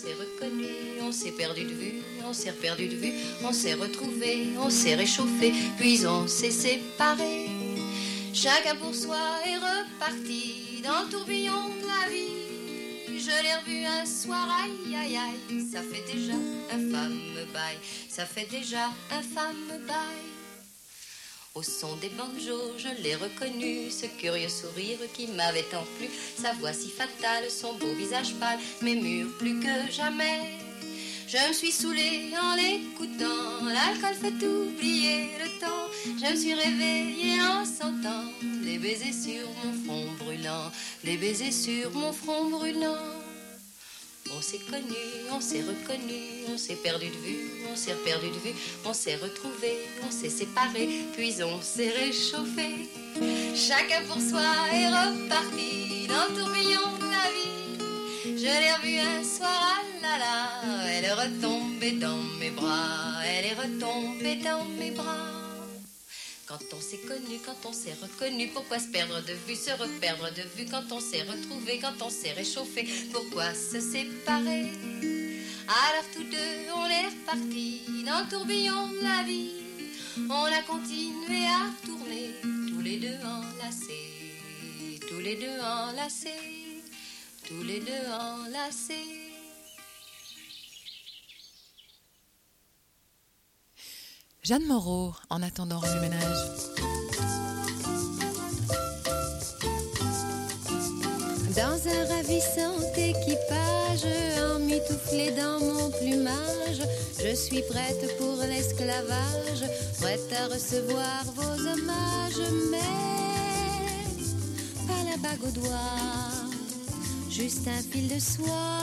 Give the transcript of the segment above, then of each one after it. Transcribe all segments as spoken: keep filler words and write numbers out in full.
s'est reconnu, on s'est perdu de vue, on s'est perdu de vue, on s'est retrouvé, on s'est réchauffé, puis on s'est séparé. Chacun pour soi est reparti dans le tourbillon de la vie. Je l'ai revu un soir, aïe aïe aïe, ça fait déjà un fameux bail, ça fait déjà un fameux bail. Au son des banjos, je l'ai reconnu, ce curieux sourire qui m'avait tant plu, sa voix si fatale, son beau visage pâle, mes murs plus que jamais. Je me suis saoulée en l'écoutant, l'alcool fait oublier le temps. Je me suis réveillée en sentant des baisers sur mon front brûlant, des baisers sur mon front brûlant. On s'est connu, on s'est reconnu, on s'est perdu de vue, on s'est perdu de vue, on s'est retrouvé, on s'est séparé, puis on s'est réchauffé. Chacun pour soi est reparti dans le tourbillon de la vie. Je l'ai revue un soir, ah là là, elle est retombée dans mes bras, elle est retombée dans mes bras. Quand on s'est connu, quand on s'est reconnu, pourquoi se perdre de vue, se reperdre de vue? Quand on s'est retrouvé, quand on s'est réchauffé, pourquoi se séparer? Alors tous deux, on est repartis dans le tourbillon de la vie. On a continué à tourner, tous les deux enlacés, tous les deux enlacés, tous les deux enlacés. Jeanne Moreau, en attendant Remue Ménage. Dans un ravissant équipage, emmitouflé dans mon plumage, je suis prête pour l'esclavage, prête à recevoir vos hommages, mais pas la bague au doigt, juste un fil de soie.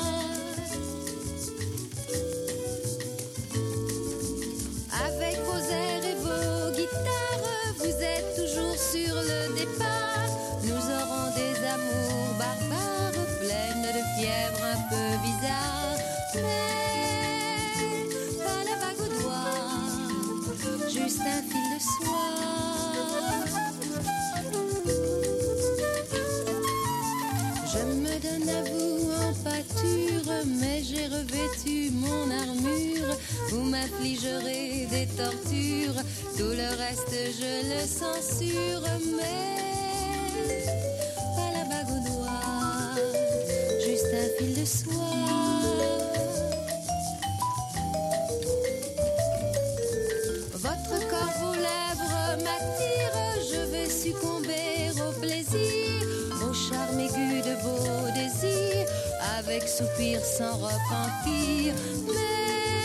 Avec vos airs et vos guitares, vous êtes toujours sur le départ. Nous aurons des amours barbares, pleines de fièvre un peu bizarre. Mais pas la bague au doigt, juste un fil de soie. Je me donne à vous en pâture, mais j'ai revêtu mon armure. Vous m'affligerez des tortures, tout le reste je le censure, mais pas la bague au doigt, juste un fil de soie. Votre corps, vos lèvres m'attirent, je vais succomber au plaisir, au charme aigu de vos désirs, avec soupir sans repentir, mais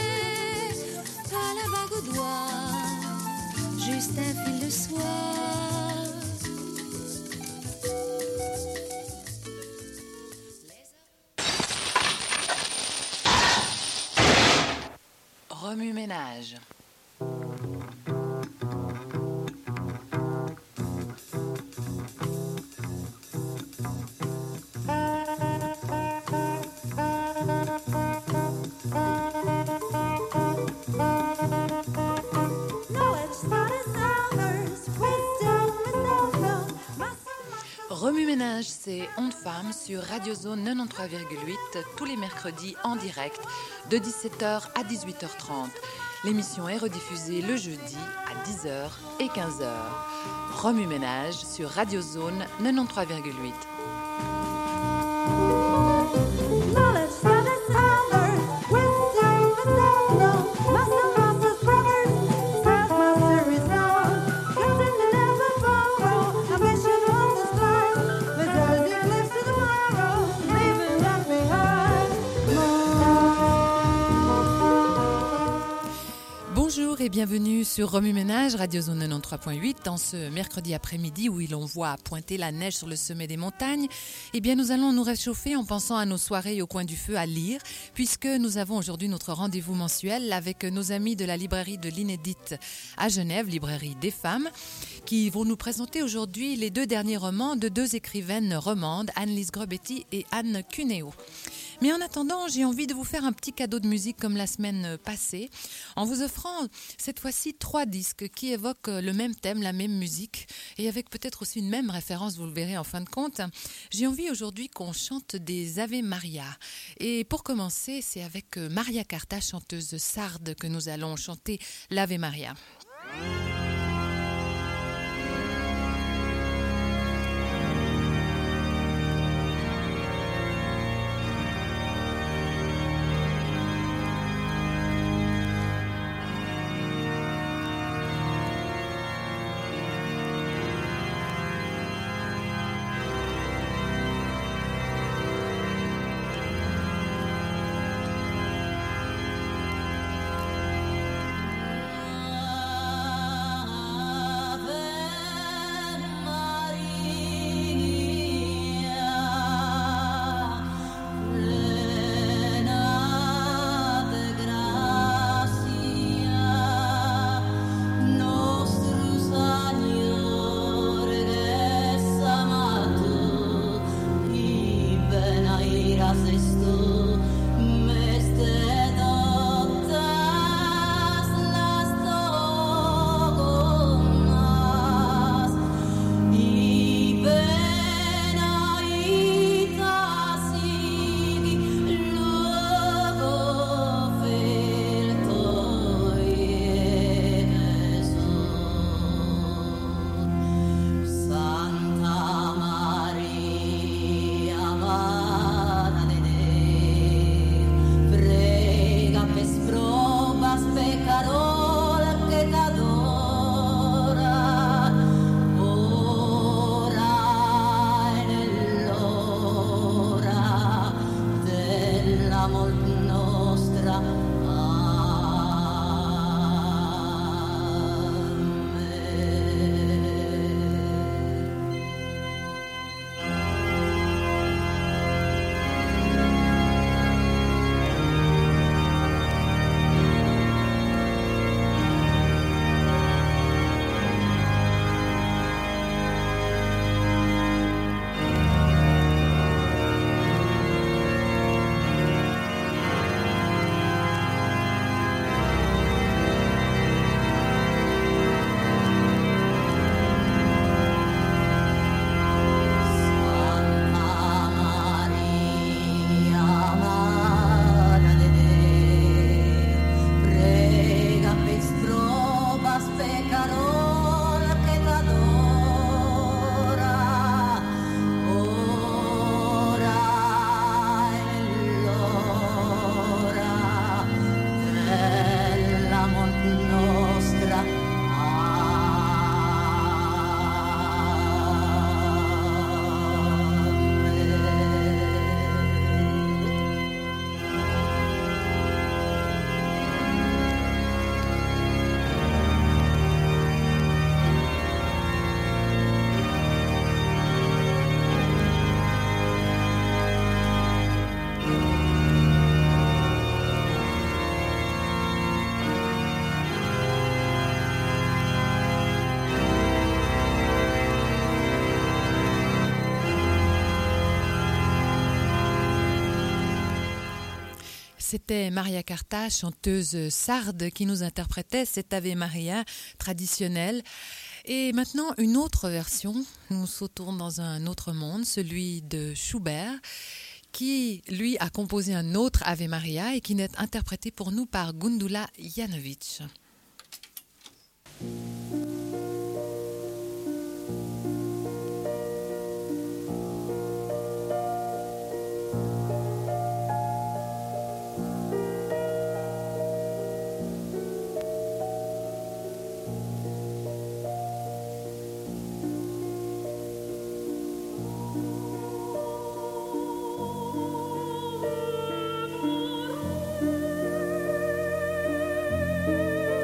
juste un fil de soie. Remue Ménage. Remue Ménage, c'est Ondes Femmes sur Radio Zone quatre-vingt-treize virgule huit tous les mercredis en direct de dix-sept heures à dix-huit heures trente. L'émission est rediffusée le jeudi à dix heures et quinze heures. Remue Ménage sur Radio Zone quatre-vingt-treize virgule huit. Et bienvenue sur Remue Ménage, Radio Zone quatre-vingt-treize virgule huit. Dans ce mercredi après-midi où l'on voit pointer la neige sur le sommet des montagnes, eh bien nous allons nous réchauffer en pensant à nos soirées au coin du feu à lire, puisque nous avons aujourd'hui notre rendez-vous mensuel avec nos amis de la librairie de l'Inédite à Genève, librairie des femmes, qui vont nous présenter aujourd'hui les deux derniers romans de deux écrivaines romandes, Anne-Lise Grobetti et Anne Cuneo. Mais en attendant, j'ai envie de vous faire un petit cadeau de musique comme la semaine passée, en vous offrant cette fois-ci trois disques qui évoquent le même thème, la même musique, et avec peut-être aussi une même référence, vous le verrez en fin de compte. J'ai envie aujourd'hui qu'on chante des Ave Maria. Et pour commencer, c'est avec Maria Carta, chanteuse sarde, que nous allons chanter l'Ave Maria. C'était Maria Carta, chanteuse sarde, qui nous interprétait cet Ave Maria traditionnel. Et maintenant, une autre version. Nous sautons dans un autre monde, celui de Schubert, qui, lui, a composé un autre Ave Maria et qui n'est interprété pour nous par Gundula Janovic. Thank you.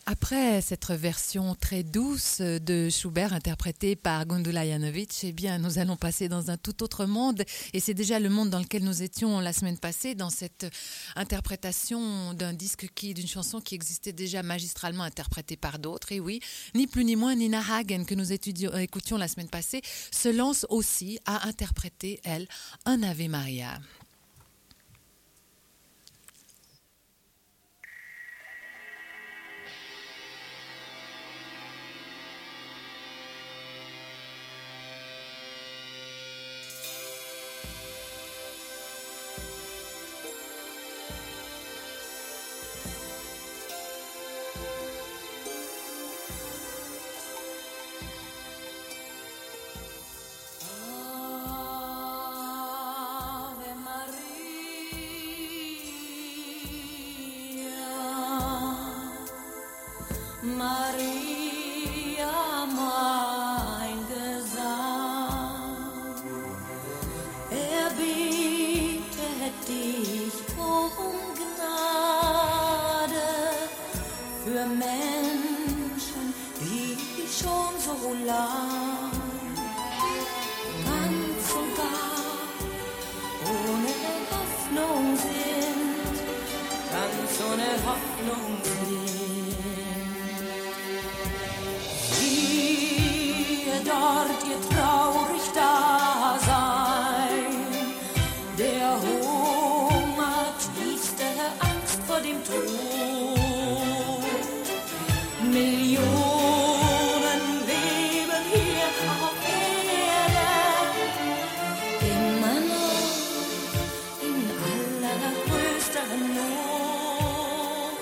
Après cette version très douce de Schubert interprétée par Gundula Janowicz, eh bien, nous allons passer dans un tout autre monde et c'est déjà le monde dans lequel nous étions la semaine passée dans cette interprétation d'un disque qui, d'une chanson qui existait déjà magistralement interprétée par d'autres. Et oui, ni plus ni moins, Nina Hagen que nous étudions, écoutions la semaine passée se lance aussi à interpréter, elle, un Ave Maria. Maria, mein Gesang, er bittet dich um Gnade für Menschen, die schon so lang ganz und gar ohne Hoffnung sind, ganz ohne Hoffnung sind. Dort ihr traurig Dasein, der Hunger, tiefste Angst vor dem Tod. Millionen leben hier auf Erden, immer noch in allergrößter Not.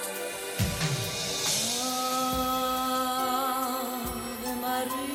Ave Maria.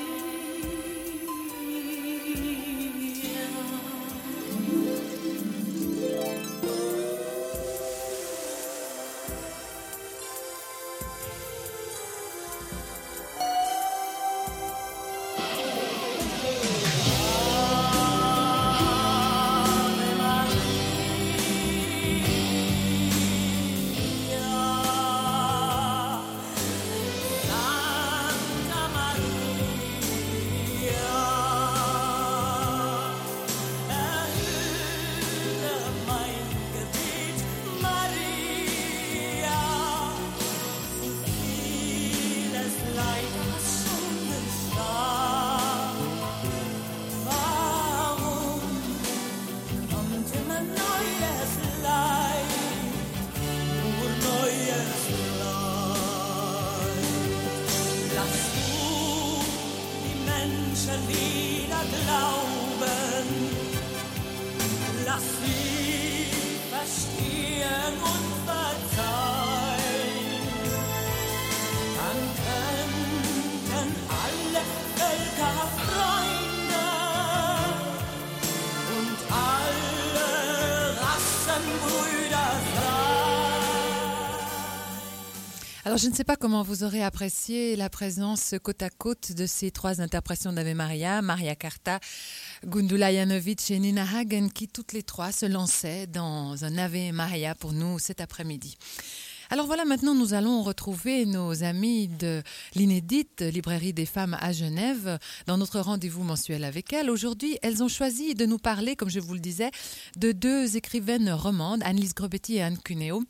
Alors, je ne sais pas comment vous aurez apprécié la présence côte à côte de ces trois interprétations d'Ave Maria, Maria Carta, Gundula Janowicz et Nina Hagen, qui toutes les trois se lançaient dans un Ave Maria pour nous cet après-midi. Alors voilà, maintenant nous allons retrouver nos amis de l'Inédite, librairie des femmes à Genève, dans notre rendez-vous mensuel avec elles. Aujourd'hui, elles ont choisi de nous parler, comme je vous le disais, de deux écrivaines romandes, Annelies Grobetti et Anne Cuneo,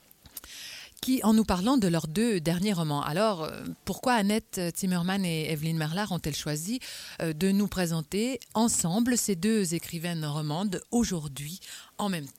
qui, en nous parlant de leurs deux derniers romans. Alors, pourquoi Annette Zimmermann et Evelyne Merlard ont-elles choisi de nous présenter ensemble ces deux écrivaines romandes aujourd'hui en même temps ?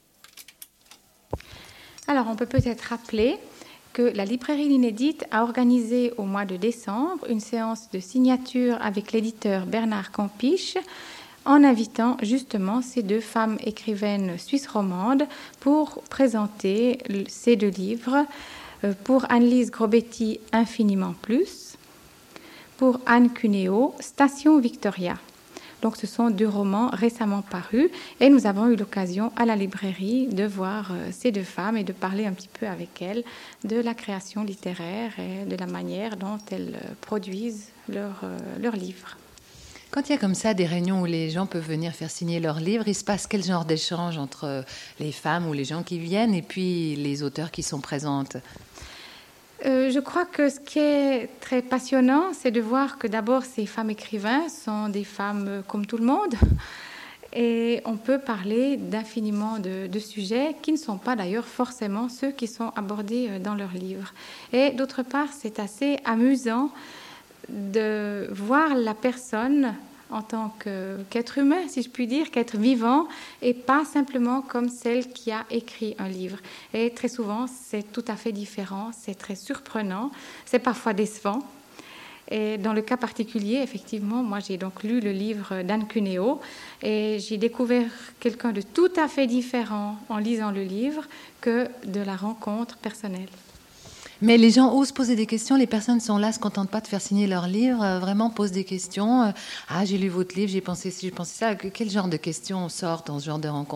Alors, on peut peut-être rappeler que la librairie L'Inédite a organisé au mois de décembre une séance de signature avec l'éditeur Bernard Campiche en invitant justement ces deux femmes écrivaines suisses romandes pour présenter ces deux livres. Pour Annelies Grobetti, Infiniment plus. Pour Anne Cuneo, Station Victoria. Donc ce sont deux romans récemment parus et nous avons eu l'occasion à la librairie de voir ces deux femmes et de parler un petit peu avec elles de la création littéraire et de la manière dont elles produisent leurs leurs livres. Quand il y a comme ça des réunions où les gens peuvent venir faire signer leurs livres, il se passe quel genre d'échange entre les femmes ou les gens qui viennent et puis les auteurs qui sont présentes ? Euh, je crois que ce qui est très passionnant, c'est de voir que d'abord ces femmes écrivains sont des femmes comme tout le monde. Et on peut parler d'infiniment de, de sujets qui ne sont pas d'ailleurs forcément ceux qui sont abordés dans leurs livres. Et d'autre part, c'est assez amusant de voir la personne en tant que, qu'être humain, si je puis dire, qu'être vivant, et pas simplement comme celle qui a écrit un livre. Et très souvent, c'est tout à fait différent, c'est très surprenant, c'est parfois décevant. Et dans le cas particulier, effectivement, moi j'ai donc lu le livre d'Anne Cuneo et j'ai découvert quelqu'un de tout à fait différent en lisant le livre que de la rencontre personnelle. Mais les gens osent poser des questions, les personnes sont là, ne se contentent pas de faire signer leur livre, euh, vraiment posent des questions. Euh, ah, j'ai lu votre livre, j'ai pensé ci, j'ai pensé ça. Quel genre de questions sortent dans ce genre de rencontre ?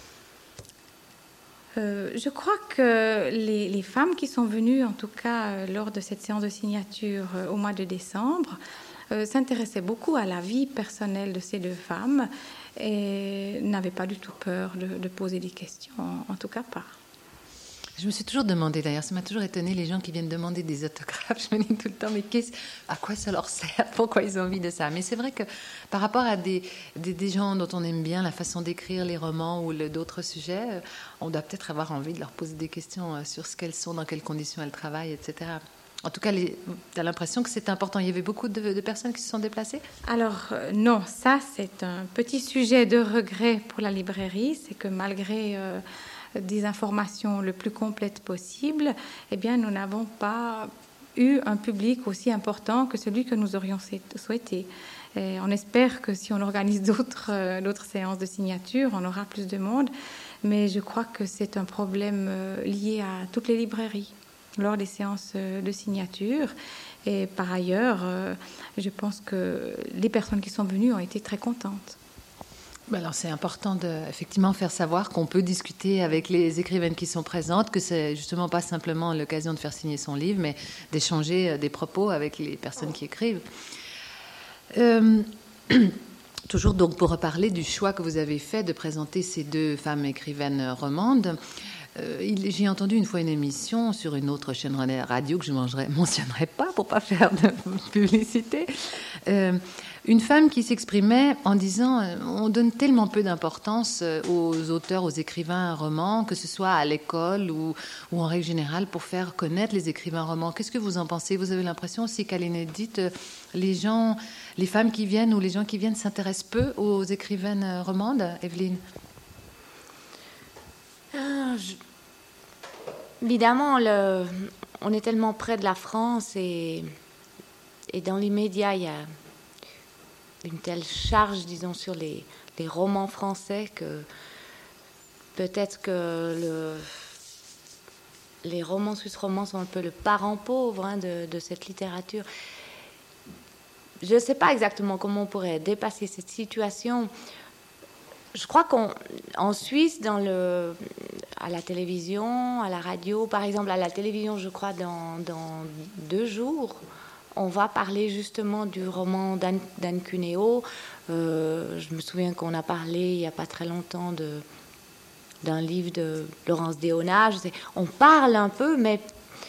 Euh, je crois que les, les femmes qui sont venues, en tout cas euh, lors de cette séance de signature euh, au mois de décembre, euh, s'intéressaient beaucoup à la vie personnelle de ces deux femmes et n'avaient pas du tout peur de, de poser des questions, en, en tout cas pas. Je me suis toujours demandé, d'ailleurs, ça m'a toujours étonné, les gens qui viennent demander des autographes. Je me dis tout le temps, mais qu'est-ce, à quoi ça leur sert ? Pourquoi ils ont envie de ça ? Mais c'est vrai que par rapport à des, des, des gens dont on aime bien la façon d'écrire les romans ou le, d'autres sujets, on doit peut-être avoir envie de leur poser des questions sur ce qu'elles sont, dans quelles conditions elles travaillent, et cetera. En tout cas, tu as l'impression que c'est important. Il y avait beaucoup de, de personnes qui se sont déplacées ? Alors euh, non, ça c'est un petit sujet de regret pour la librairie. C'est que malgré euh, des informations le plus complètes possible, eh bien, nous n'avons pas eu un public aussi important que celui que nous aurions souhaité. Et on espère que si on organise d'autres, euh, d'autres séances de signature, on aura plus de monde. Mais je crois que c'est un problème euh, lié à toutes les librairies lors des séances de signature. Et par ailleurs, euh, je pense que les personnes qui sont venues ont été très contentes. Alors c'est important de effectivement faire savoir qu'on peut discuter avec les écrivaines qui sont présentes, que c'est justement pas simplement l'occasion de faire signer son livre, mais d'échanger des propos avec les personnes qui écrivent. Euh, toujours donc pour reparler du choix que vous avez fait de présenter ces deux femmes écrivaines romandes. Euh, j'ai entendu une fois une émission sur une autre chaîne radio que je ne mentionnerai pas pour pas faire de publicité. Euh, Une femme qui s'exprimait en disant euh, on donne tellement peu d'importance aux auteurs, aux écrivains romans, que ce soit à l'école ou, ou en règle générale pour faire connaître les écrivains romans. Qu'est-ce que vous en pensez ? Vous avez l'impression aussi qu'à l'Inédite, les gens, les femmes qui viennent ou les gens qui viennent s'intéressent peu aux écrivaines romandes, Evelyne ? euh, je... Évidemment, le... on est tellement près de la France et, et dans l'immédiat, il y a une telle charge, disons, sur les, les romans français que peut-être que le, les romans suisses romans sont un peu le parent pauvre hein, de, de cette littérature. Je ne sais pas exactement comment on pourrait dépasser cette situation. Je crois qu'en Suisse, dans le, à la télévision, à la radio, par exemple, à la télévision, je crois, dans, dans deux jours, on va parler justement du roman d'Anne, d'Anne Cuneo. Euh, je me souviens qu'on a parlé il n'y a pas très longtemps de, d'un livre de Laurence Déonat. On parle un peu, mais,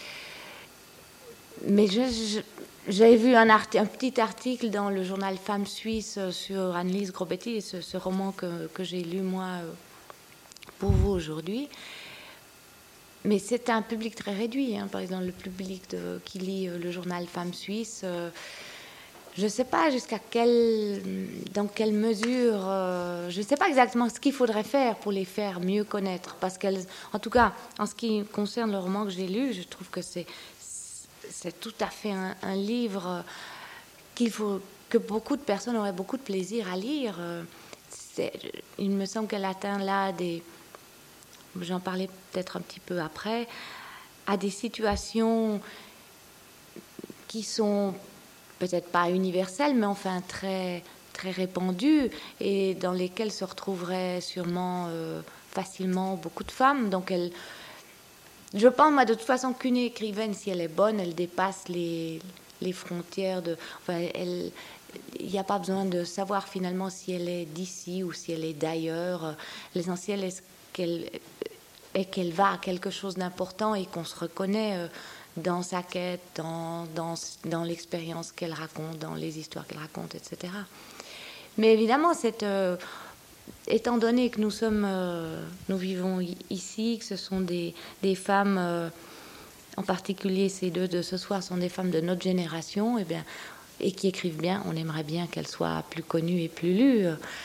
mais je, je, j'avais vu un, art, un petit article dans le journal Femmes Suisses sur Annelise Grobetti, ce, ce roman que, que j'ai lu moi pour vous aujourd'hui. Mais c'est un public très réduit, hein. Par exemple, le public de, qui lit euh, le journal Femmes Suisses. Euh, je ne sais pas jusqu'à quelle, dans quelle mesure, euh, je ne sais pas exactement ce qu'il faudrait faire pour les faire mieux connaître. Parce qu'elles, en tout cas, en ce qui concerne le roman que j'ai lu, je trouve que c'est, c'est tout à fait un, un livre qu'il faut, que beaucoup de personnes auraient beaucoup de plaisir à lire. C'est, il me semble qu'elle atteint là des... J'en parlais peut-être un petit peu après, à des situations qui sont peut-être pas universelles, mais enfin très, très répandues et dans lesquelles se retrouveraient sûrement euh, facilement beaucoup de femmes. Donc, elle, je pense, moi, de toute façon, qu'une écrivaine, si elle est bonne, elle dépasse les, les frontières de... Enfin, elle... Il n'y a pas besoin de savoir finalement si elle est d'ici ou si elle est d'ailleurs. L'essentiel est qu'elle, est qu'elle va à quelque chose d'important et qu'on se reconnaît dans sa quête, dans, dans, dans l'expérience qu'elle raconte, dans les histoires qu'elle raconte, et cetera. Mais évidemment, cette, euh, étant donné que nous sommes, euh, nous vivons ici, que ce sont des, des femmes, euh, en particulier ces deux de ce soir, sont des femmes de notre génération, et, bien, et qui écrivent bien, on aimerait bien qu'elles soient plus connues et plus lues.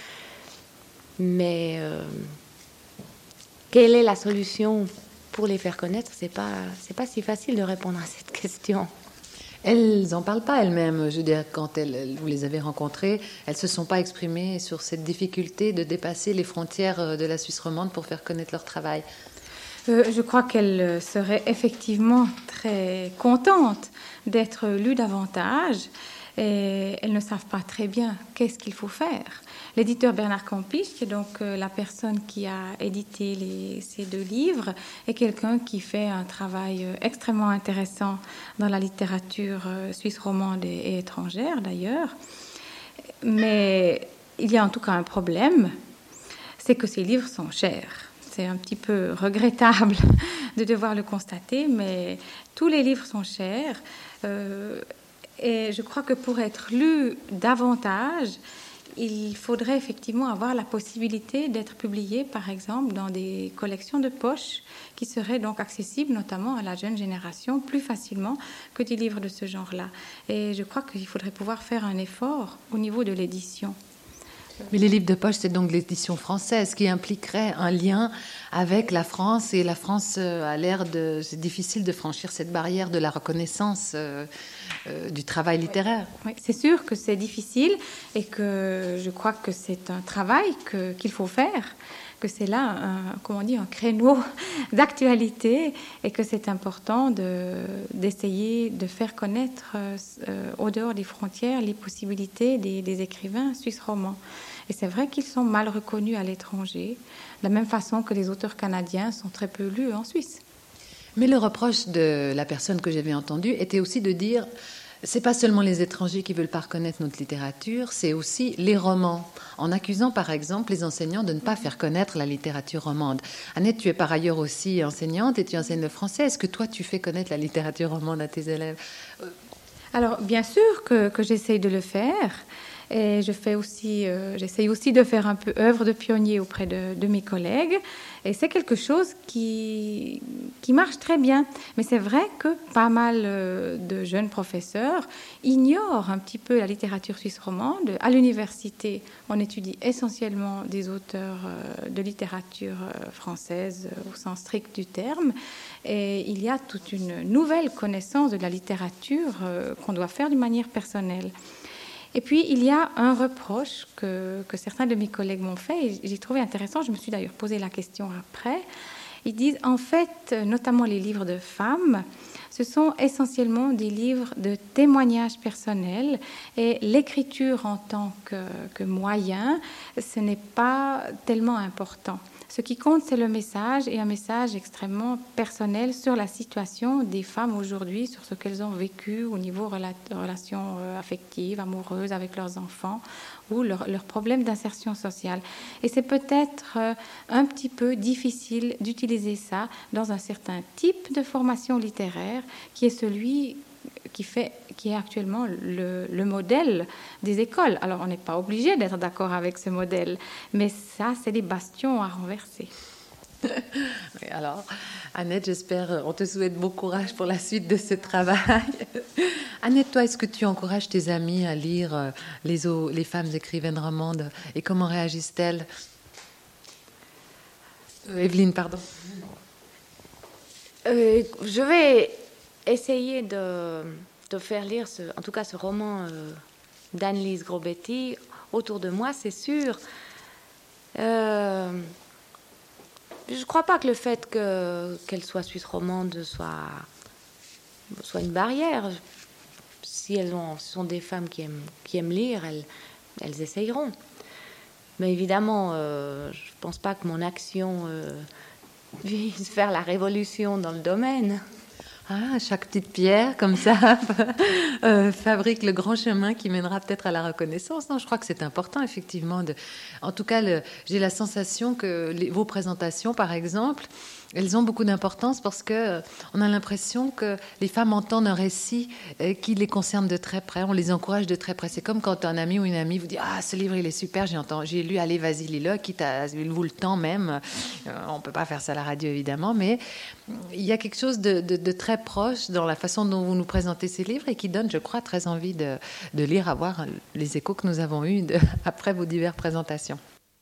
Mais euh, quelle est la solution pour les faire connaître? C'est pas, c'est pas si facile de répondre à cette question. Elles n'en parlent pas elles-mêmes. Je veux dire, quand elles, vous les avez rencontrées, elles ne se sont pas exprimées sur cette difficulté de dépasser les frontières de la Suisse romande pour faire connaître leur travail. Euh, je crois qu'elles seraient effectivement très contentes d'être lues davantage. Et elles ne savent pas très bien qu'est-ce qu'il faut faire. L'éditeur Bernard Campiche, qui est donc euh, la personne qui a édité les, ces deux livres, est quelqu'un qui fait un travail euh, extrêmement intéressant dans la littérature euh, suisse romande et, et étrangère d'ailleurs. Mais il y a en tout cas un problème, c'est que ces livres sont chers. C'est un petit peu regrettable de devoir le constater, mais tous les livres sont chers. Euh, Et je crois que pour être lu davantage, il faudrait effectivement avoir la possibilité d'être publié, par exemple, dans des collections de poche qui seraient donc accessibles notamment à la jeune génération plus facilement que des livres de ce genre-là. Et je crois qu'il faudrait pouvoir faire un effort au niveau de l'édition. Mais les livres de poche, c'est donc l'édition française qui impliquerait un lien avec la France. Et la France a l'air de... C'est difficile de franchir cette barrière de la reconnaissance euh, euh, du travail littéraire. Oui, c'est sûr que c'est difficile et que je crois que c'est un travail que, qu'il faut faire, que c'est là un, comment on dit, un créneau d'actualité et que c'est important de, d'essayer de faire connaître euh, au dehors des frontières les possibilités des, des écrivains suisses romans. Et c'est vrai qu'ils sont mal reconnus à l'étranger, de la même façon que les auteurs canadiens sont très peu lus en Suisse. Mais le reproche de la personne que j'avais entendue était aussi de dire c'est pas seulement les étrangers qui veulent pas reconnaître notre littérature, c'est aussi les romans, en accusant par exemple les enseignants de ne pas faire connaître la littérature romande. Annette, tu es par ailleurs aussi enseignante et tu enseignes le français. Est-ce que toi tu fais connaître la littérature romande à tes élèves? Alors bien sûr que, que j'essaye de le faire. Et je fais aussi, euh, j'essaye aussi de faire un peu œuvre de pionnier auprès de, de mes collègues. Et c'est quelque chose qui, qui marche très bien. Mais c'est vrai que pas mal euh, de jeunes professeurs ignorent un petit peu la littérature suisse romande. À l'université, on étudie essentiellement des auteurs euh, de littérature euh, française euh, au sens strict du terme. Et il y a toute une nouvelle connaissance de la littérature euh, qu'on doit faire d'une manière personnelle. Et puis, il y a un reproche que, que certains de mes collègues m'ont fait, et j'ai trouvé intéressant, je me suis d'ailleurs posé la question après. Ils disent, en fait, notamment les livres de femmes, ce sont essentiellement des livres de témoignages personnels, et l'écriture en tant que, que moyen, ce n'est pas tellement important. Ce qui compte, c'est le message, et un message extrêmement personnel sur la situation des femmes aujourd'hui, sur ce qu'elles ont vécu au niveau de relations affectives, amoureuses avec leurs enfants, ou leurs leur problèmes d'insertion sociale. Et c'est peut-être un petit peu difficile d'utiliser ça dans un certain type de formation littéraire, qui est celui qui, fait, qui est actuellement le, le modèle des écoles. Alors, on n'est pas obligé d'être d'accord avec ce modèle, mais ça, c'est des bastions à renverser. Oui, alors, Annette, j'espère, on te souhaite bon courage pour la suite de ce travail. Annette, toi, est-ce que tu encourages tes amis à lire les, les femmes écrivaines romandes et comment réagissent-elles? euh, Evelyne, pardon. Euh, je vais essayer de, de faire lire, ce, en tout cas ce roman euh, d'Annelise Grobetti autour de moi, c'est sûr. Euh, je ne crois pas que le fait que, qu'elle soit suisse romande soit, soit une barrière. Si elles ont, ce sont des femmes qui aiment, qui aiment lire, elles, elles essayeront. Mais évidemment, euh, je ne pense pas que mon action euh, vise faire la révolution dans le domaine. Ah, chaque petite pierre, comme ça, euh, fabrique le grand chemin qui mènera peut-être à la reconnaissance. Non, je crois que c'est important, effectivement. De... En tout cas, le... j'ai la sensation que les... vos présentations, par exemple, elles ont beaucoup d'importance parce que on a l'impression que les femmes entendent un récit qui les concerne de très près. On les encourage de très près. C'est comme quand un ami ou une amie vous dit « Ah, ce livre, il est super, j'ai, entendu, j'ai lu, allez, vas-y, lis-le, quitte à vous le temps même. » On ne peut pas faire ça à la radio, évidemment, mais il y a quelque chose de, de, de très proche dans la façon dont vous nous présentez ces livres et qui donne, je crois, très envie de, de lire, à voir les échos que nous avons eus de, après vos diverses présentations.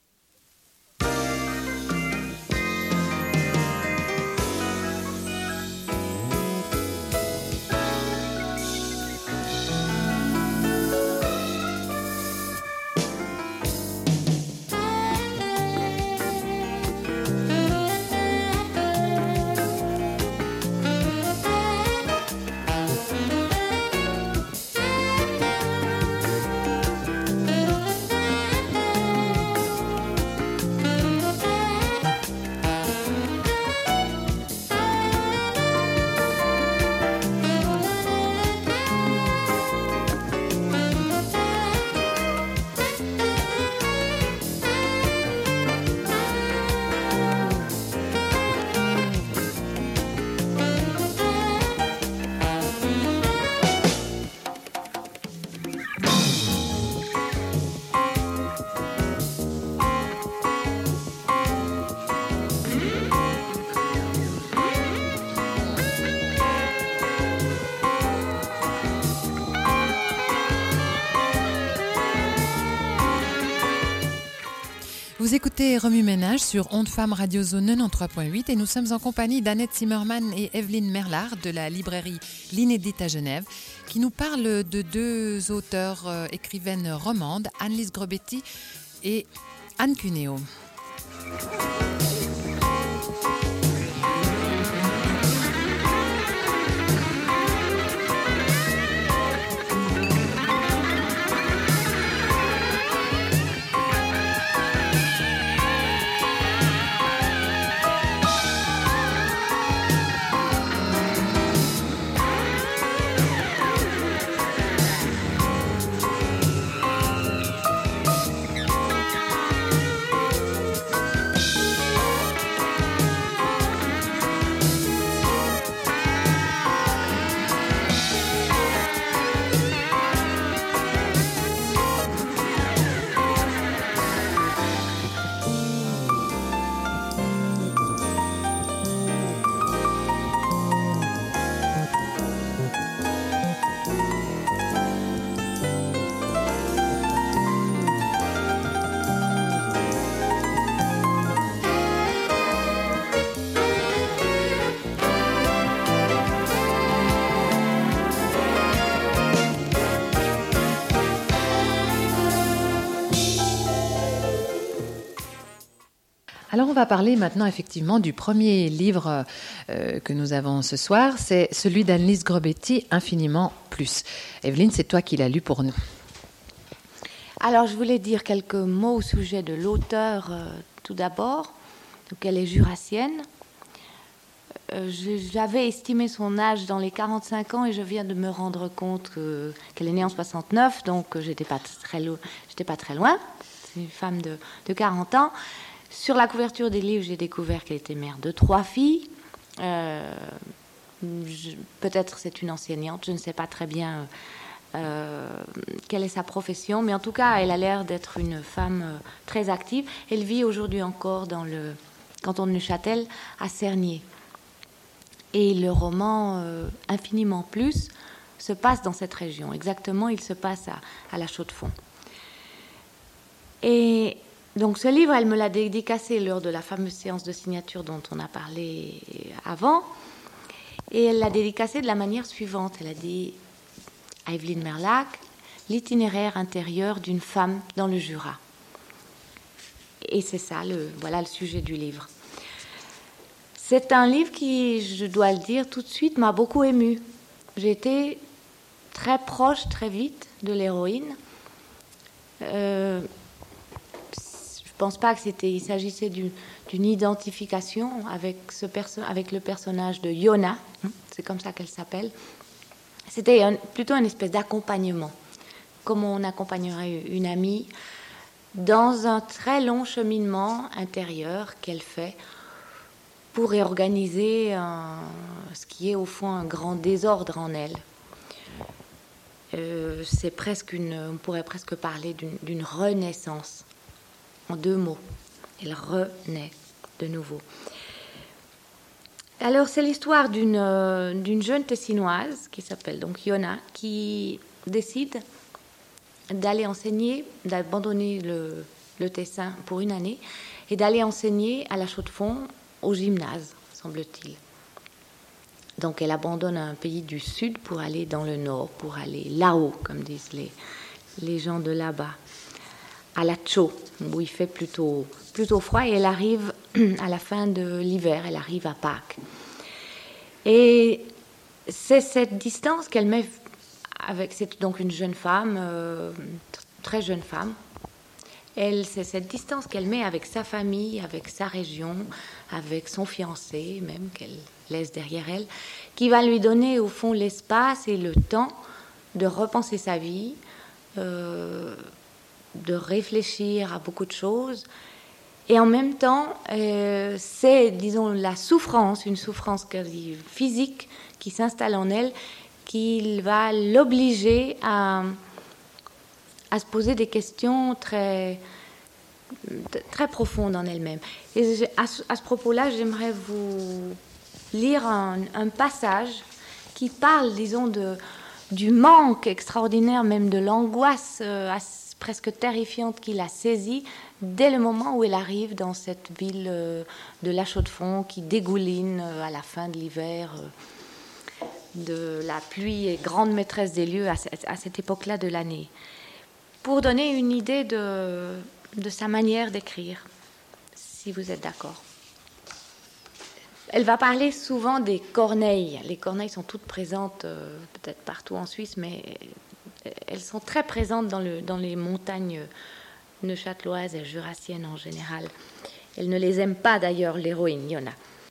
Vous écoutez Remue Ménage sur Onde Femme Radio Zone quatre-vingt-treize point huit et nous sommes en compagnie d'Annette Zimmermann et Evelyne Merlard de la librairie L'Inédite à Genève qui nous parlent de deux auteurs euh, écrivaines romandes, Annelise Grobetti et Anne Cuneo. Alors on va parler maintenant effectivement du premier livre euh, que nous avons ce soir, c'est celui d'Annelise Grobetti, Infiniment plus. Evelyne, c'est toi qui l'as lu pour nous. Alors je voulais dire quelques mots au sujet de l'auteur euh, tout d'abord. Donc elle est jurassienne. Euh, j'avais estimé son âge dans les quarante-cinq ans et je viens de me rendre compte que, qu'elle est née en soixante-neuf, donc j'étais pas très, lo- j'étais pas très loin. C'est une femme de, de quarante ans. Sur la couverture des livres, j'ai découvert qu'elle était mère de trois filles. Euh, je, peut-être c'est une enseignante, je ne sais pas très bien euh, quelle est sa profession, mais en tout cas, elle a l'air d'être une femme euh, très active. Elle vit aujourd'hui encore dans le canton de Neuchâtel, à Cernier. Et le roman euh, Infiniment plus se passe dans cette région. Exactement, il se passe à, à La Chaux-de-Fonds. Et donc ce livre, elle me l'a dédicacé lors de la fameuse séance de signature dont on a parlé avant. Et elle l'a dédicacé de la manière suivante. Elle a dit à Evelyne Merlard, l'itinéraire intérieur d'une femme dans le Jura. Et c'est ça, le, voilà le sujet du livre. C'est un livre qui, je dois le dire tout de suite, m'a beaucoup émue. J'ai été très proche, très vite, de l'héroïne. Euh, je ne pense pas que c'était, il s'agissait d'une, d'une identification avec, ce perso, avec le personnage de Yona, c'est comme ça qu'elle s'appelle. C'était un, plutôt une espèce d'accompagnement, comme on accompagnerait une amie dans un très long cheminement intérieur qu'elle fait, pour réorganiser un, ce qui est au fond un grand désordre en elle. Euh, c'est presque une, on pourrait presque parler d'une, d'une renaissance, en deux mots. Elle renaît de nouveau. Alors, c'est l'histoire d'une, euh, d'une jeune Tessinoise qui s'appelle donc Yona, qui décide d'aller enseigner, d'abandonner le, le Tessin pour une année et d'aller enseigner à la Chaux-de-Fonds au gymnase, semble-t-il. Donc, elle abandonne un pays du sud pour aller dans le nord, pour aller là-haut, comme disent les, les gens de là-bas, à la Chaux, où il fait plutôt, plutôt froid, et elle arrive à la fin de l'hiver, elle arrive à Pâques. Et c'est cette distance qu'elle met avec, c'est donc une jeune femme, euh, très jeune femme, elle, c'est cette distance qu'elle met avec sa famille, avec sa région, avec son fiancé, même qu'elle laisse derrière elle, qui va lui donner au fond l'espace et le temps de repenser sa vie, euh, de réfléchir à beaucoup de choses. Et en même temps, euh, c'est, disons, la souffrance, une souffrance quasi physique qui s'installe en elle, qui va l'obliger à... à se poser des questions très, très profondes en elle-même. Et à ce, à ce propos-là, j'aimerais vous lire un, un passage qui parle, disons, de, du manque extraordinaire, même de l'angoisse euh, presque terrifiante qui la saisit dès le moment où elle arrive dans cette ville euh, de La Chaux-de-Fonds qui dégouline euh, à la fin de l'hiver. Euh, de la pluie est grande maîtresse des lieux à, à cette époque-là de l'année. Pour donner une idée de, de sa manière d'écrire, si vous êtes d'accord. Elle va parler souvent des corneilles. Les corneilles sont toutes présentes, euh, peut-être partout en Suisse, mais elles sont très présentes dans, le, dans les montagnes neuchâteloises et jurassiennes en général. Elle ne les aime pas d'ailleurs, l'héroïne Yona.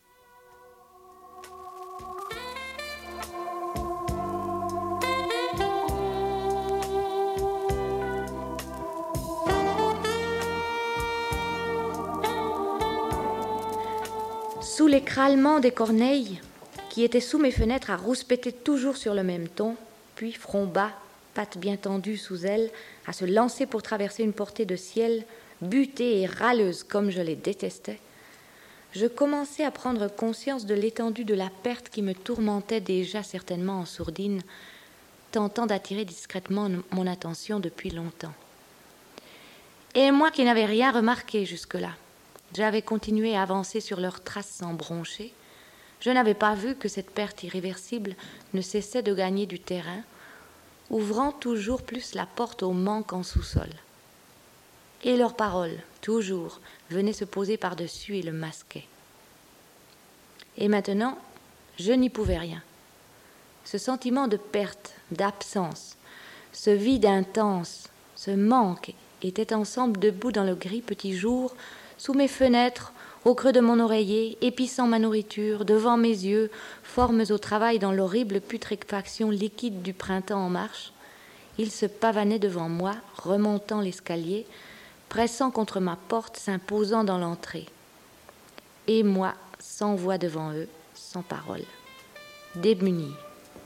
Sous les crâlements des corneilles, qui étaient sous mes fenêtres à rouspéter toujours sur le même ton, puis front bas, pattes bien tendues sous elles, à se lancer pour traverser une portée de ciel, butée et râleuse comme je les détestais, je commençais à prendre conscience de l'étendue de la perte qui me tourmentait déjà certainement en sourdine, tentant d'attirer discrètement mon attention depuis longtemps. Et moi qui n'avais rien remarqué jusque-là, j'avais continué à avancer sur leurs traces sans broncher. Je n'avais pas vu que cette perte irréversible ne cessait de gagner du terrain, ouvrant toujours plus la porte au manque en sous-sol. Et leurs paroles, toujours, venaient se poser par-dessus et le masquaient. Et maintenant, je n'y pouvais rien. Ce sentiment de perte, d'absence, ce vide intense, ce manque étaient ensemble debout dans le gris petit jour, sous mes fenêtres, au creux de mon oreiller, épissant ma nourriture, devant mes yeux, formes au travail dans l'horrible putréfaction liquide du printemps en marche. Ils se pavanaient devant moi, remontant l'escalier, pressant contre ma porte, s'imposant dans l'entrée. Et moi, sans voix devant eux, sans parole, démunie.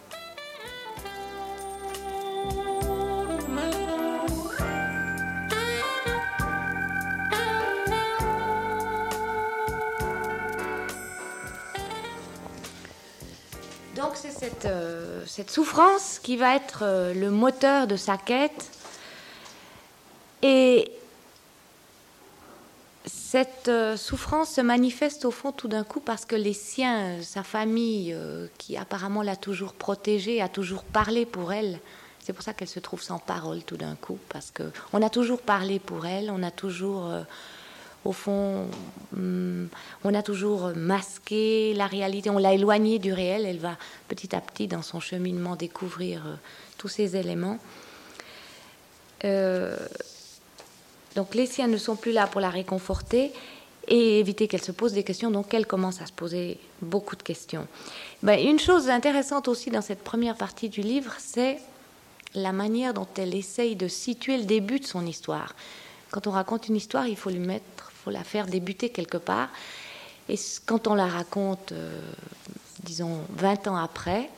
Donc c'est cette, euh, cette souffrance qui va être euh, le moteur de sa quête. Et cette euh, souffrance se manifeste au fond tout d'un coup parce que les siens, sa famille, euh, qui apparemment l'a toujours protégée, a toujours parlé pour elle. C'est pour ça qu'elle se trouve sans parole tout d'un coup, parce qu'on a toujours parlé pour elle, on a toujours... Euh, Au fond, on a toujours masqué la réalité, on l'a éloignée du réel. Elle va petit à petit, dans son cheminement, découvrir euh, tous ces éléments. Euh, donc les siens ne sont plus là pour la réconforter et éviter qu'elle se pose des questions. Donc elle commence à se poser beaucoup de questions. Ben, une chose intéressante aussi dans cette première partie du livre, c'est la manière dont elle essaye de situer le début de son histoire. Quand on raconte une histoire, il faut lui mettre, faut la faire débuter quelque part. Et quand on la raconte, euh, disons, vingt ans après,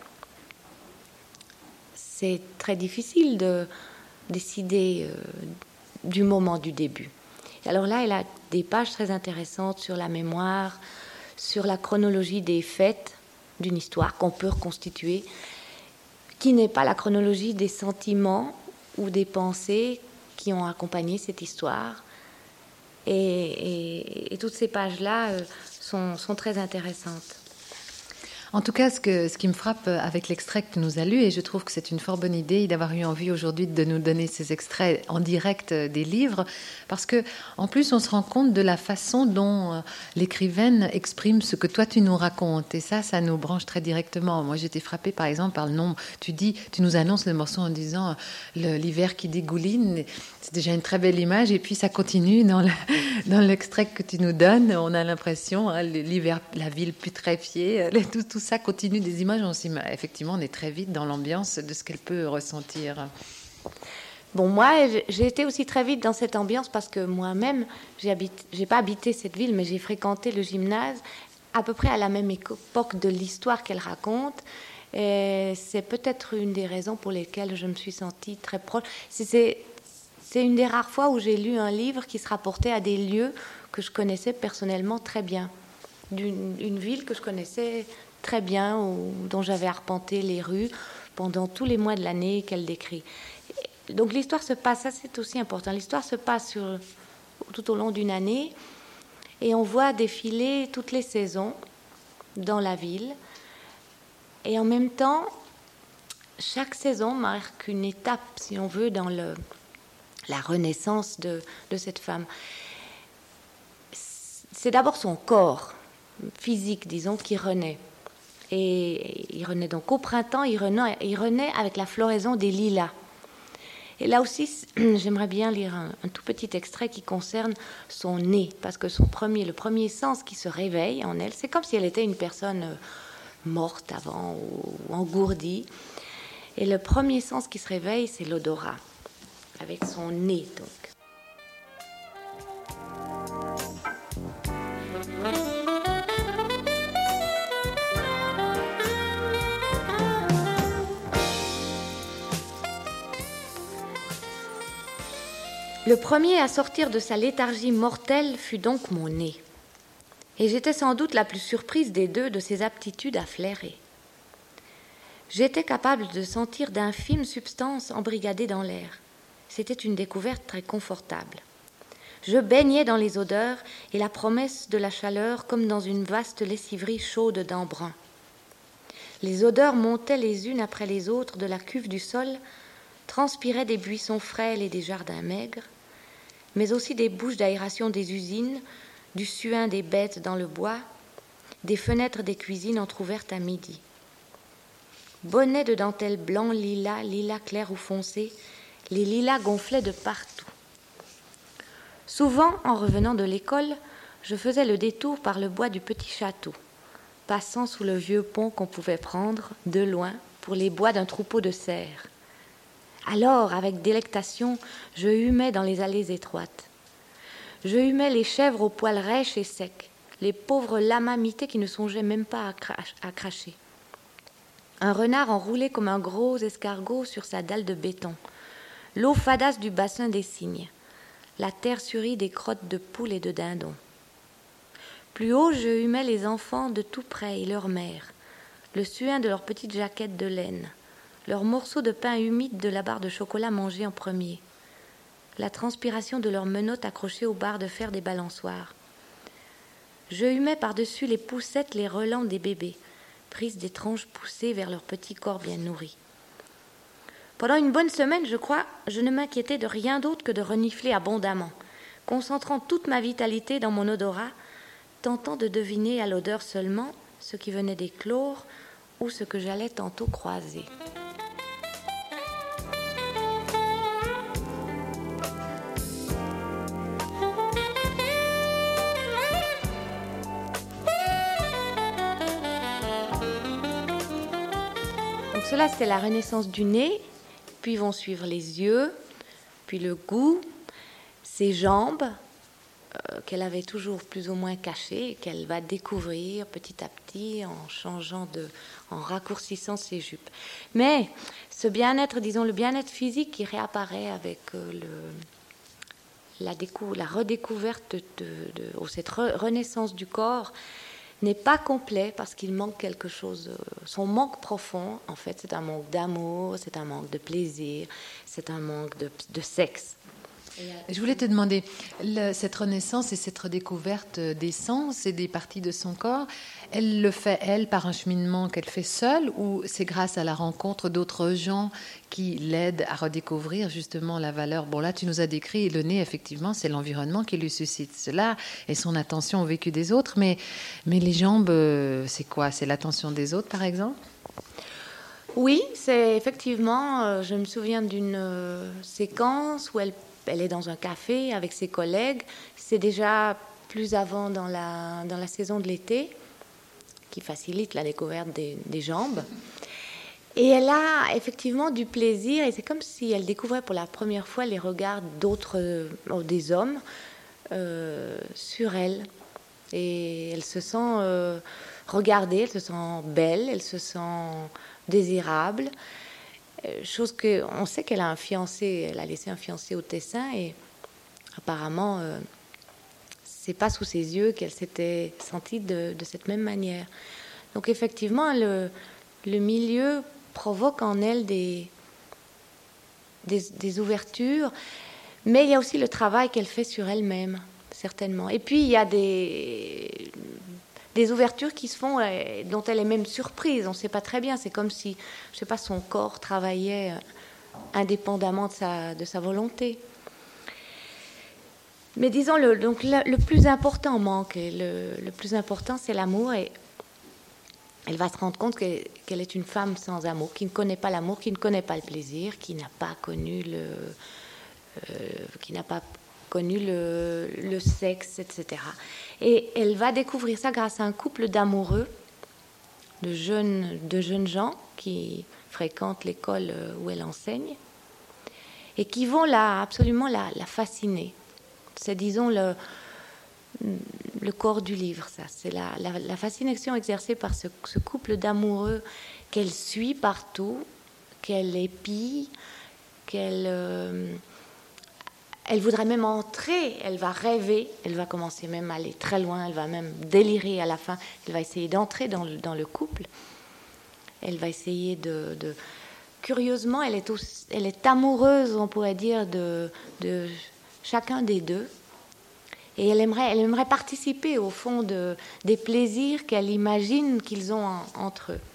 c'est très difficile de décider euh, du moment du début. Et alors là, elle a des pages très intéressantes sur la mémoire, sur la chronologie des faits d'une histoire qu'on peut reconstituer, qui n'est pas la chronologie des sentiments ou des pensées qui ont accompagné cette histoire. Et, et, et toutes ces pages-là euh, sont, sont très intéressantes. En tout cas, ce, que, ce qui me frappe avec l'extrait que tu nous as lu, et je trouve que c'est une fort bonne idée d'avoir eu envie aujourd'hui de nous donner ces extraits en direct des livres, parce que en plus, on se rend compte de la façon dont l'écrivaine exprime ce que toi tu nous racontes, et ça, ça nous branche très directement. Moi, j'étais frappée, par exemple, par le nom. Tu dis, tu nous annonces le morceau en disant le, l'hiver qui dégouline. C'est déjà une très belle image, et puis ça continue dans, le, dans l'extrait que tu nous donnes. On a l'impression, hein, l'hiver, la ville putréfiée, tout, tout ça continue des images. On s'y, effectivement, on est très vite dans l'ambiance de ce qu'elle peut ressentir. Bon, moi, j'ai été aussi très vite dans cette ambiance parce que moi-même, j'ai habité, j'ai pas habité cette ville, mais j'ai fréquenté le gymnase à peu près à la même époque de l'histoire qu'elle raconte. Et c'est peut-être une des raisons pour lesquelles je me suis sentie très proche. C'est, c'est, c'est une des rares fois où j'ai lu un livre qui se rapportait à des lieux que je connaissais personnellement très bien. D'une une ville que je connaissais très bien, où, dont j'avais arpenté les rues pendant tous les mois de l'année qu'elle décrit. Donc l'histoire se passe, ça c'est aussi important, l'histoire se passe sur, tout au long d'une année et on voit défiler toutes les saisons dans la ville. Et en même temps, chaque saison marque une étape, si on veut, dans le, la renaissance de, de cette femme. C'est d'abord son corps physique, disons, qui renaît. Et il renaît donc au printemps, il renaît, il renaît avec la floraison des lilas. Et là aussi, j'aimerais bien lire un, un tout petit extrait qui concerne son nez, parce que son premier, le premier sens qui se réveille en elle, c'est comme si elle était une personne morte avant ou engourdie. Et le premier sens qui se réveille, c'est l'odorat, avec son nez donc. Le premier à sortir de sa léthargie mortelle fut donc mon nez. Et j'étais sans doute la plus surprise des deux de ses aptitudes à flairer. J'étais capable de sentir d'infimes substances embrigadées dans l'air. C'était une découverte très confortable. Je baignais dans les odeurs et la promesse de la chaleur comme dans une vaste lessiverie chaude d'embrun. Les odeurs montaient les unes après les autres de la cuve du sol, transpiraient des buissons frêles et des jardins maigres, mais aussi des bouches d'aération des usines, du suin des bêtes dans le bois, des fenêtres des cuisines entr'ouvertes à midi. Bonnets de dentelle blanc, lilas, lilas clair ou foncé, les lilas gonflaient de partout. Souvent, en revenant de l'école, je faisais le détour par le bois du petit château, passant sous le vieux pont qu'on pouvait prendre, de loin, pour les bois d'un troupeau de cerfs. Alors, avec délectation, je humais dans les allées étroites. Je humais les chèvres aux poils rêches et secs, les pauvres lamas mités qui ne songeaient même pas à, crache, à cracher. Un renard enroulé comme un gros escargot sur sa dalle de béton, l'eau fadasse du bassin des cygnes, la terre surie des crottes de poules et de dindons. Plus haut, je humais les enfants de tout près et leurs mères, le suin de leurs petites jaquettes de laine, leurs morceaux de pain humide de la barre de chocolat mangée en premier, la transpiration de leurs menottes accrochées aux barres de fer des balançoires. Je humais par-dessus les poussettes les relents des bébés, prises des tranches poussées vers leurs petits corps bien nourris. Pendant une bonne semaine, je crois, je ne m'inquiétais de rien d'autre que de renifler abondamment, concentrant toute ma vitalité dans mon odorat, tentant de deviner à l'odeur seulement ce qui venait d'éclore ou ce que j'allais tantôt croiser. Donc cela, c'était la renaissance du nez, puis vont suivre les yeux, puis le goût, ses jambes, euh, qu'elle avait toujours plus ou moins caché, et qu'elle va découvrir petit à petit en changeant de, en raccourcissant ses jupes. Mais ce bien-être, disons le bien-être physique qui réapparaît avec euh, le, la, décou- la redécouverte de, de, de ou cette re- renaissance du corps n'est pas complet parce qu'il manque quelque chose. Son manque profond, en fait, c'est un manque d'amour, c'est un manque de plaisir, c'est un manque de, de sexe. Je voulais te demander, le, cette renaissance et cette redécouverte des sens et des parties de son corps, elle le fait, elle, par un cheminement qu'elle fait seule, ou c'est grâce à la rencontre d'autres gens qui l'aident à redécouvrir justement la valeur? Bon, là, tu nous as décrit le nez, effectivement, c'est l'environnement qui lui suscite cela et son attention au vécu des autres, mais, mais les jambes, c'est quoi? C'est l'attention des autres, par exemple? Oui, c'est effectivement, euh, je me souviens d'une euh, séquence où elle Elle est dans un café avec ses collègues. C'est déjà plus avant dans la, dans la saison de l'été, qui facilite la découverte des, des jambes. Et elle a effectivement du plaisir, et c'est comme si elle découvrait pour la première fois les regards d'autres, euh, des hommes euh, sur elle. Et elle se sent euh, regardée, elle se sent belle, elle se sent désirable. Chose que on sait qu'elle a un fiancé, elle a laissé un fiancé au Tessin, et apparemment euh, c'est pas sous ses yeux qu'elle s'était sentie de, de cette même manière. Donc effectivement le, le milieu provoque en elle des, des, des ouvertures, mais il y a aussi le travail qu'elle fait sur elle-même, certainement. Et puis il y a des des ouvertures qui se font, euh, dont elle est même surprise. On ne sait pas très bien. C'est comme si, je sais pas, son corps travaillait indépendamment de sa, de sa volonté. Mais disons, le, donc, le, le plus important manque. Et le, le plus important, c'est l'amour. Et elle va se rendre compte que, qu'elle est une femme sans amour, qui ne connaît pas l'amour, qui ne connaît pas le plaisir, qui n'a pas connu le, euh, qui n'a pas connu le, le sexe, et cetera. Et elle va découvrir ça grâce à un couple d'amoureux, de jeunes, de jeunes gens qui fréquentent l'école où elle enseigne et qui vont la, absolument la, la fasciner. C'est, disons, le, le corps du livre, ça. C'est la, la, la fascination exercée par ce, ce couple d'amoureux qu'elle suit partout, qu'elle épie, qu'elle... Euh, Elle voudrait même entrer, elle va rêver, elle va commencer même à aller très loin, elle va même délirer à la fin, elle va essayer d'entrer dans le, dans le couple, elle va essayer de... de... Curieusement, elle est, aussi, elle est amoureuse, on pourrait dire, de, de chacun des deux, et elle aimerait, elle aimerait participer au fond de, des plaisirs qu'elle imagine qu'ils ont en, entre eux.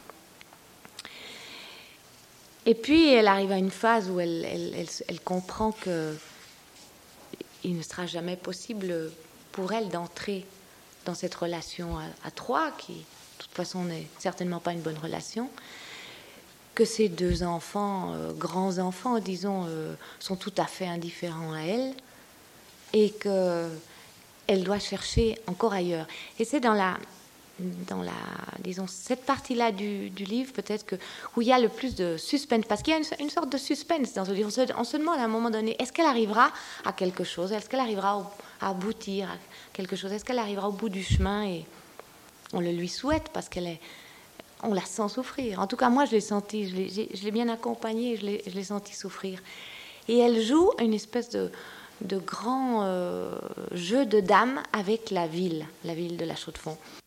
Et puis, elle arrive à une phase où elle, elle, elle, elle comprend que il ne sera jamais possible pour elle d'entrer dans cette relation à, à trois, qui, de toute façon, n'est certainement pas une bonne relation, que ces deux enfants, euh, grands enfants, disons, euh, sont tout à fait indifférents à elle, et qu'elle doit chercher encore ailleurs. Et c'est dans la, dans la, disons, cette partie-là du, du livre, peut-être que où il y a le plus de suspense, parce qu'il y a une, une sorte de suspense dans ce livre. On se, on se demande à un moment donné, est-ce qu'elle arrivera à quelque chose? Est-ce qu'elle arrivera au, à aboutir à quelque chose? Est-ce qu'elle arrivera au bout du chemin? Et on le lui souhaite, parce qu'elle est, on la sent souffrir. En tout cas, moi, je l'ai senti, je l'ai, je l'ai bien accompagnée, je l'ai, je l'ai senti souffrir. Et elle joue une espèce de, de grand euh, jeu de dames avec la ville, la ville de La Chaux-de-Fonds.